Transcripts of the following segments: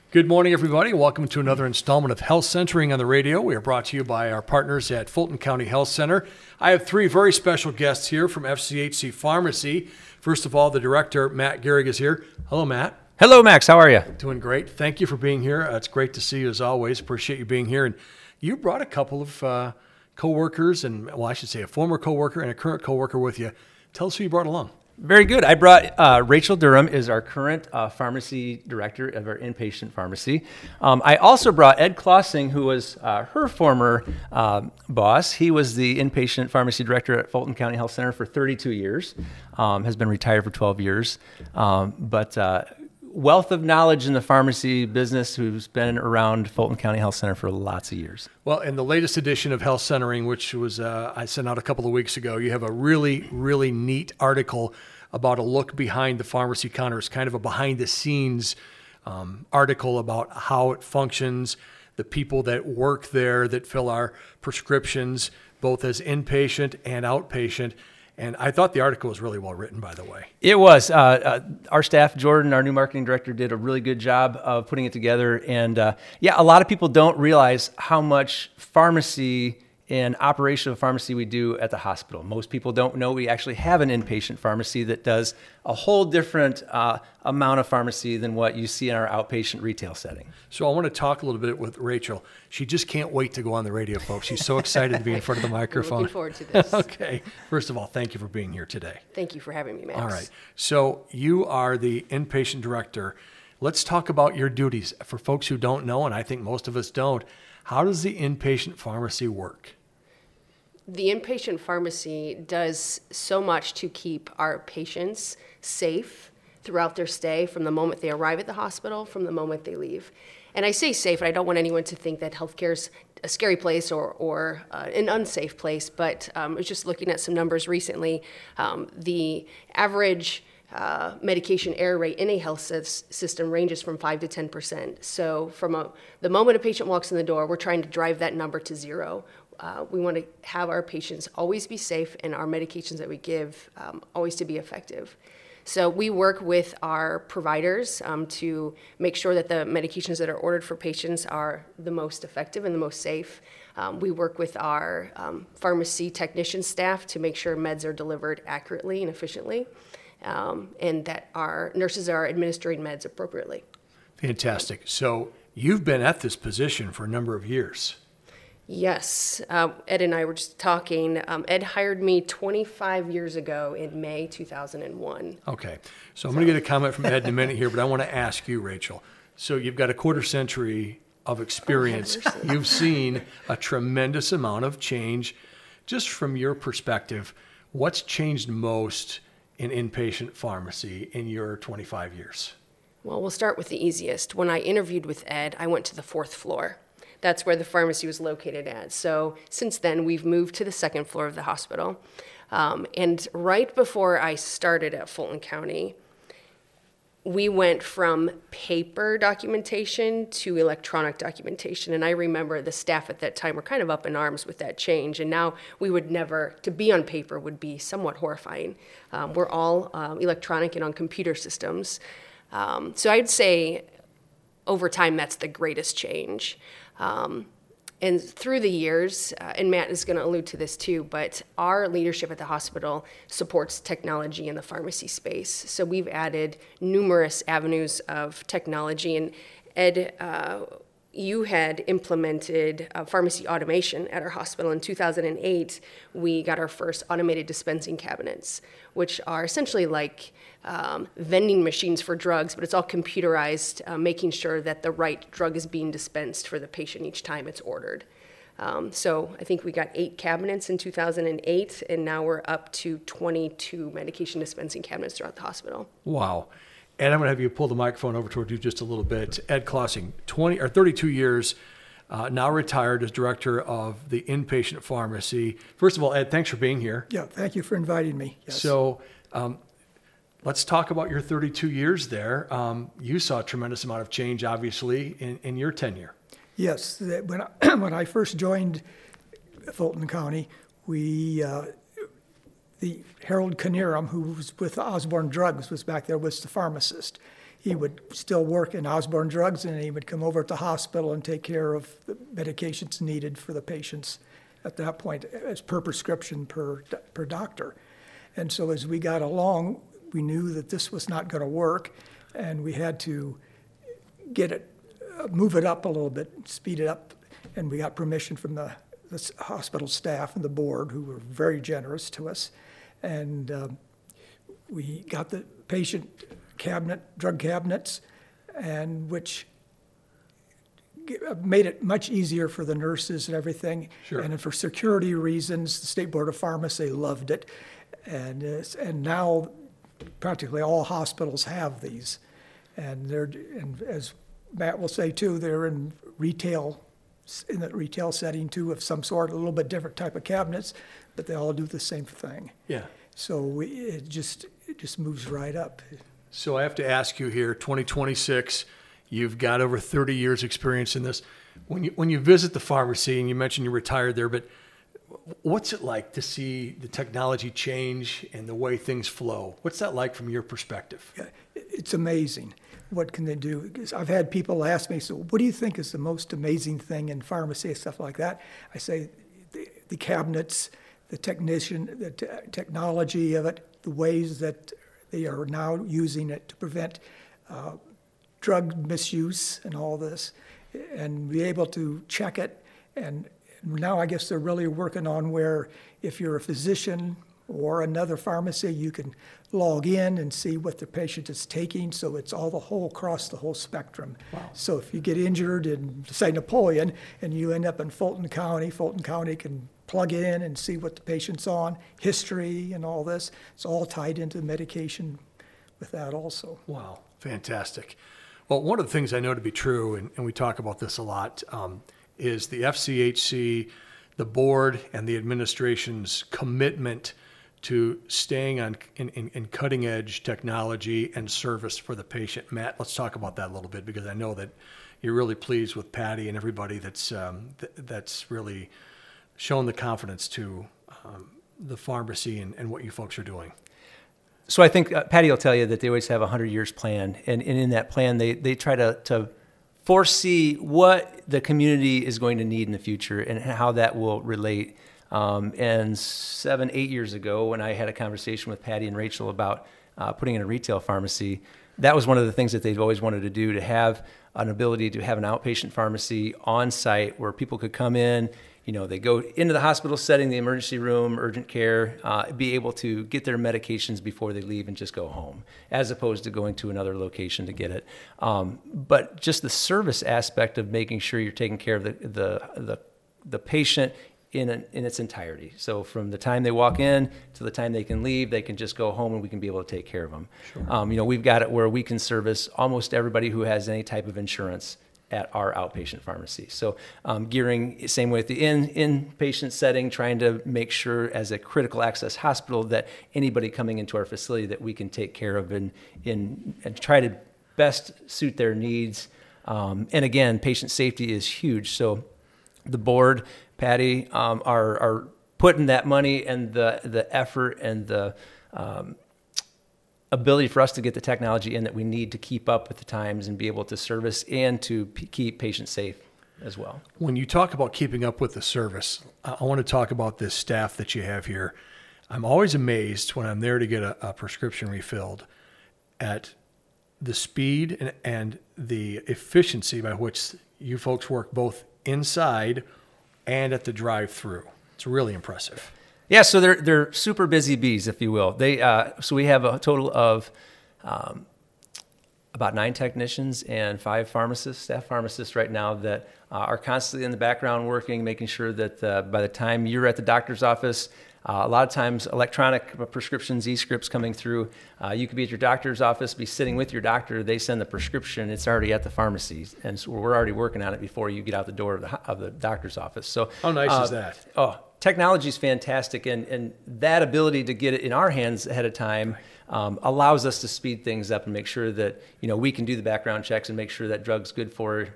Good morning, everybody. Welcome to another installment of Health Centering on the Radio. We are brought to you by our partners at Fulton County Health Center. I have three very special guests here from FCHC Pharmacy. First of all, the director, Matt Gehrig, is here. Hello, Matt. Hello, Max. How are you? Doing great. Thank you for being here. It's great to see you as always. Appreciate you being here. And you brought a couple of coworkers, and well, I should say a former coworker and a current coworker with you. Tell us who you brought along. Very good. I brought Rachel Durham is our current pharmacy director of our inpatient pharmacy. I also brought Ed Klossing, who was her former boss. He was the inpatient pharmacy director at Fulton County Health Center for 32 years, has been retired for 12 years, but wealth of knowledge in the pharmacy business, who's been around Fulton County Health Center for lots of years. Well, in the latest edition of Health Centering, which was I sent out a couple of weeks ago, you have a really, really neat article about a look behind the pharmacy counter. It's kind of a behind-the-scenes article about how it functions, the people that work there that fill our prescriptions, both as inpatient and outpatient. And I thought the article was really well written, by the way. It was. Our staff, Jordan, our new marketing director, did a really good job of putting it together. And a lot of people don't realize how much pharmacy and operation of pharmacy we do at the hospital. Most people don't know we actually have an inpatient pharmacy that does a whole different amount of pharmacy than what you see in our outpatient retail setting. So I want to talk a little bit with Rachel. She just can't wait to go on the radio, folks. She's so excited to be in front of the microphone. I'm looking forward to this. Okay. First of all, thank you for being here today. Thank you for having me, Max. All right. So you are the inpatient director. Let's talk about your duties. For folks who don't know, and I think most of us don't, how does the inpatient pharmacy work? The inpatient pharmacy does so much to keep our patients safe throughout their stay, from the moment they arrive at the hospital, from the moment they leave. And I say safe, and I don't want anyone to think that healthcare is a scary place or an unsafe place, but I was just looking at some numbers recently. The average medication error rate in a health system ranges from 5 to 10%. So from the moment a patient walks in the door, we're trying to drive that number to zero. We want to have our patients always be safe and our medications that we give always to be effective. So we work with our providers to make sure that the medications that are ordered for patients are the most effective and the most safe. We work with our pharmacy technician staff to make sure meds are delivered accurately and efficiently, and that our nurses are administering meds appropriately. Fantastic. So you've been at this position for a number of years. Yes. Ed and I were just talking. Ed hired me 25 years ago in May 2001. Okay. So I'm going to get a comment from Ed in a minute here, but I want to ask you, Rachel. So you've got a quarter century of experience. You've seen a tremendous amount of change. Just from your perspective, what's changed most in inpatient pharmacy in your 25 years? Well, we'll start with the easiest. When I interviewed with Ed, I went to the 4th floor. That's where the pharmacy was located at. So since then, we've moved to the 2nd floor of the hospital. And right before I started at Fulton County, we went from paper documentation to electronic documentation. And I remember the staff at that time were kind of up in arms with that change. And now we would never, to be on paper would be somewhat horrifying. We're all electronic and on computer systems. So I'd say over time, that's the greatest change. And through the years, and Matt is going to allude to this too, but our leadership at the hospital supports technology in the pharmacy space. So we've added numerous avenues of technology. And Ed, you had implemented pharmacy automation at our hospital. In 2008, we got our first automated dispensing cabinets, which are essentially like vending machines for drugs, but it's all computerized, making sure that the right drug is being dispensed for the patient each time it's ordered. So I think we got 8 cabinets in 2008, and now we're up to 22 medication dispensing cabinets throughout the hospital. Wow. And I'm going to have you pull the microphone over toward you just a little bit. Ed Klossing, 32 years, now retired as director of the inpatient pharmacy. First of all, Ed, thanks for being here. Yeah, thank you for inviting me. Yes. So let's talk about your 32 years there. You saw a tremendous amount of change, obviously, in your tenure. Yes, when I first joined Fulton County, the Harold Knierim, who was with Osborne Drugs, was back there, was the pharmacist. he would still work in Osborne Drugs, and he would come over at the hospital and take care of the medications needed for the patients at that point, as per prescription per doctor. And so as we got along, we knew that this was not going to work, and we had to get it, move it up a little bit, speed it up, and we got permission from the hospital staff and the board, who were very generous to us. And we got the patient drug cabinets, and which made it much easier for the nurses and everything. Sure. And for security reasons, the State Board of Pharmacy loved it. And now practically all hospitals have these. And as Matt will say too, they're in the retail setting too, of some sort, a little bit different type of cabinets, but they all do the same thing. Yeah. So it just moves right up. So I have to ask you here, 2026, you've got over 30 years experience in this. When you visit the pharmacy, and you mentioned you're retired there, but what's it like to see the technology change and the way things flow? What's that like from your perspective? Yeah, it's amazing. What can they do? Because I've had people ask me, so what do you think is the most amazing thing in pharmacy and stuff like that? I say the cabinets, the technology of it, the ways that they are now using it to prevent drug misuse and all this, and be able to check it. And now I guess they're really working on where if you're a physician or another pharmacy, you can log in and see what the patient is taking. So it's across the whole spectrum. Wow. So if you get injured in, say, Napoleon, and you end up in Fulton County can plug in and see what the patient's on, history and all this. It's all tied into medication with that also. Wow, fantastic. Well, one of the things I know to be true, and we talk about this a lot, is the FCHC, the board, and the administration's commitment to staying on in cutting edge technology and service for the patient. Matt, let's talk about that a little bit, because I know that you're really pleased with Patty and everybody that's really shown the confidence to the pharmacy and what you folks are doing. So I think Patty will tell you that they always have a 100 years plan, and in that plan they try to foresee what the community is going to need in the future and how that will relate. And 7-8 years ago, when I had a conversation with Patty and Rachel about putting in a retail pharmacy, that was one of the things that they've always wanted to do, to have an ability to have an outpatient pharmacy on site where people could come in. They go into the hospital setting, the emergency room, urgent care, be able to get their medications before they leave and just go home, as opposed to going to another location to get it. But just the service aspect of making sure you're taking care of the patient in its entirety. So from the time they walk in to the time they can leave, they can just go home and we can be able to take care of them. Sure. We've got it where we can service almost everybody who has any type of insurance at our outpatient pharmacy. So gearing, same way with the inpatient setting, trying to make sure as a critical access hospital that anybody coming into our facility that we can take care of and try to best suit their needs. And again, patient safety is huge. So the board, Patty, are putting that money and the effort and the ability for us to get the technology in that we need to keep up with the times and be able to service and to keep patients safe as well. When you talk about keeping up with the service, I want to talk about this staff that you have here. I'm always amazed when I'm there to get a prescription refilled at the speed and the efficiency by which you folks work both inside and at the drive-through. It's really impressive. Yeah, so they're super busy bees, if you will. So we have a total of about 9 technicians and 5 staff pharmacists right now that are constantly in the background working, making sure that by the time you're at the doctor's office, a lot of times electronic prescriptions, e-scripts coming through. You could be at your doctor's office, be sitting with your doctor. They send the prescription. It's already at the pharmacy. And so we're already working on it before you get out the door of the doctor's office. So how nice is that? Oh, technology is fantastic. And that ability to get it in our hands ahead of time allows us to speed things up and make sure that, we can do the background checks and make sure that drug's good for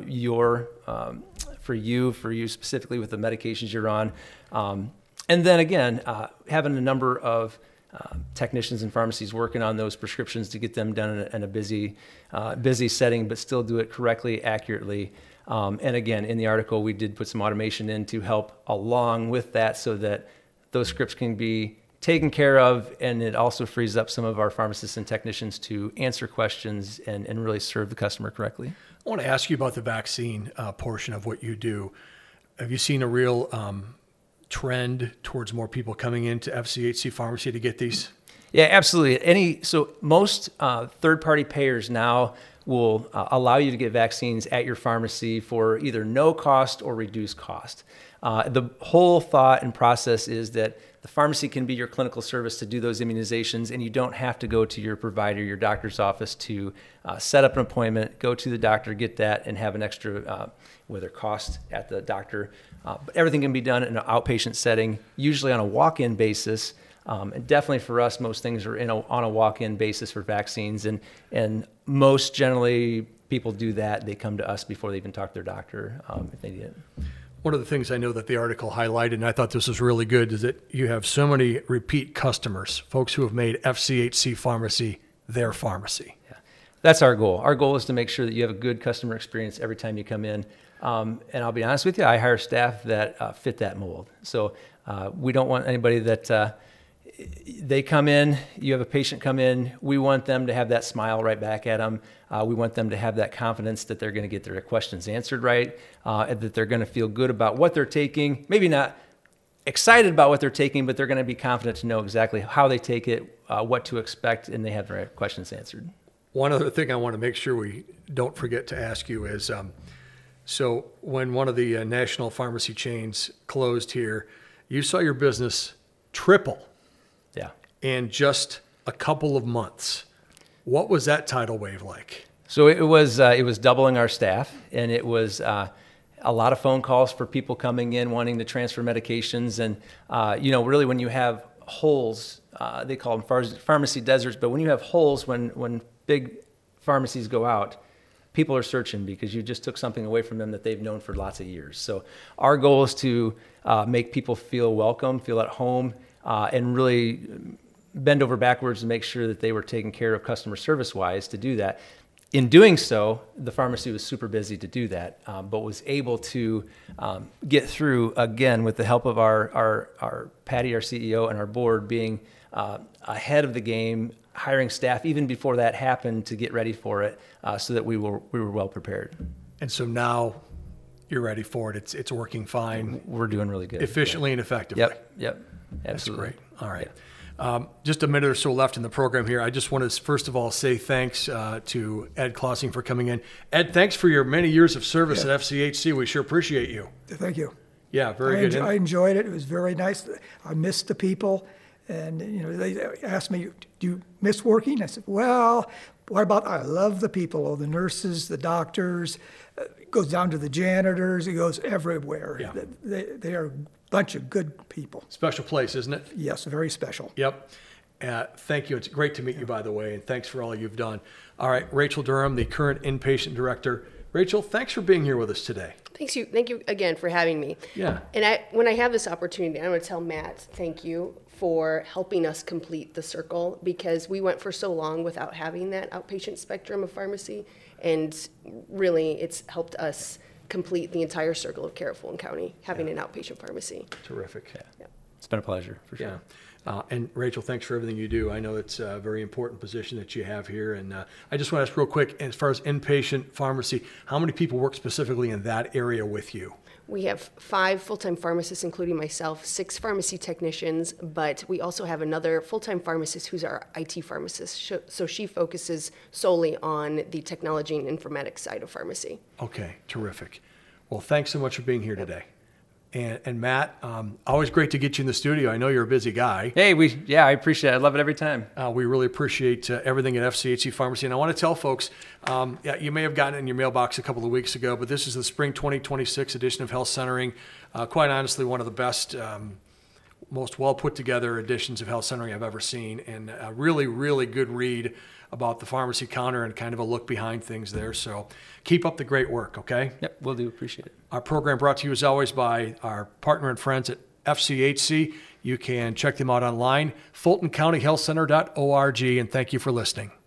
you specifically with the medications you're on. And then again, having a number of technicians and pharmacies working on those prescriptions to get them done in a busy setting, but still do it correctly, accurately. And again, in the article, we did put some automation in to help along with that so that those scripts can be taken care of, and it also frees up some of our pharmacists and technicians to answer questions and really serve the customer correctly. I want to ask you about the vaccine portion of what you do. Have you seen a real trend towards more people coming into FCHC Pharmacy to get these? Yeah, absolutely. So most third-party payers now will allow you to get vaccines at your pharmacy for either no cost or reduced cost. The whole thought and process is that the pharmacy can be your clinical service to do those immunizations, and you don't have to go to your provider, your doctor's office to set up an appointment, go to the doctor, get that, and have an extra, whether cost at the doctor. But everything can be done in an outpatient setting, usually on a walk-in basis. And definitely for us, most things are on a walk-in basis for vaccines, and most generally people do that. They come to us before they even talk to their doctor if they need it. One of the things I know that the article highlighted, and I thought this was really good, is that you have so many repeat customers, folks who have made FCHC Pharmacy their pharmacy. Yeah. That's our goal. Our goal is to make sure that you have a good customer experience every time you come in. And I'll be honest with you, I hire staff that fit that mold. So we don't want anybody that they come in, you have a patient come in, we want them to have that smile right back at them. We want them to have that confidence that they're going to get their questions answered right, and that they're going to feel good about what they're taking. Maybe not excited about what they're taking, but they're going to be confident to know exactly how they take it, what to expect, and they have their questions answered. One other thing I want to make sure we don't forget to ask you is, so when one of the national pharmacy chains closed here, you saw your business triple. Yeah. In just a couple of months. What was that tidal wave like? So it was doubling our staff, and it was a lot of phone calls for people coming in wanting to transfer medications, and really when you have holes, they call them pharmacy deserts, but when you have holes, when big pharmacies go out, people are searching because you just took something away from them that they've known for lots of years. So our goal is to make people feel welcome, feel at home, and really bend over backwards to make sure that they were taken care of customer service-wise to do that. In doing so, the pharmacy was super busy to do that, but was able to get through, again, with the help of our Patty, our CEO, and our board being ahead of the game, hiring staff even before that happened to get ready for it, so that we were well prepared. And so now you're ready for it. It's working fine. We're doing really good. Efficiently and effectively. Yep. Absolutely. That's great. All right. Just a minute or so left in the program here. I just want to, first of all, say thanks to Ed Klossing for coming in. Ed, thanks for your many years of service at FCHC. We sure appreciate you. Thank you. Yeah, very good. I enjoyed it. It was very nice. I missed the people. And, they asked me, do you miss working? I said, well, what about, I love the people, the nurses, the doctors. It goes down to the janitors. It goes everywhere. Yeah. They are bunch of good people. Special place, isn't it? Yes, very special. Yep. Thank you. It's great to meet you, by the way, and thanks for all you've done. All right, Rachel Durham, the current inpatient director. Rachel, thanks for being here with us today. Thank you again for having me. Yeah. And when I have this opportunity, I want to tell Matt, thank you for helping us complete the circle, because we went for so long without having that outpatient spectrum of pharmacy, and really it's helped us complete the entire circle of care of Fulton County, having an outpatient pharmacy. Terrific. Yeah. It's been a pleasure, for sure. Yeah. And Rachel, thanks for everything you do. I know it's a very important position that you have here. And I just want to ask real quick, as far as inpatient pharmacy, how many people work specifically in that area with you? We have 5 full-time pharmacists, including myself, 6 pharmacy technicians, but we also have another full-time pharmacist who's our IT pharmacist. So she focuses solely on the technology and informatics side of pharmacy. Okay, terrific. Well, thanks so much for being here today. And Matt, always great to get you in the studio. I know you're a busy guy. Hey, I appreciate it. I love it every time. We really appreciate everything at FCHC Pharmacy. And I want to tell folks, you may have gotten it in your mailbox a couple of weeks ago, but this is the spring 2026 edition of Health Centering. Quite honestly, one of the best, most well put together editions of Health Centering I've ever seen. And a really, really good read about the pharmacy counter and kind of a look behind things there. So keep up the great work, okay? Yep, will do. Appreciate it. Our program brought to you as always by our partner and friends at FCHC. You can check them out online, FultonCountyHealthCenter.org, and thank you for listening.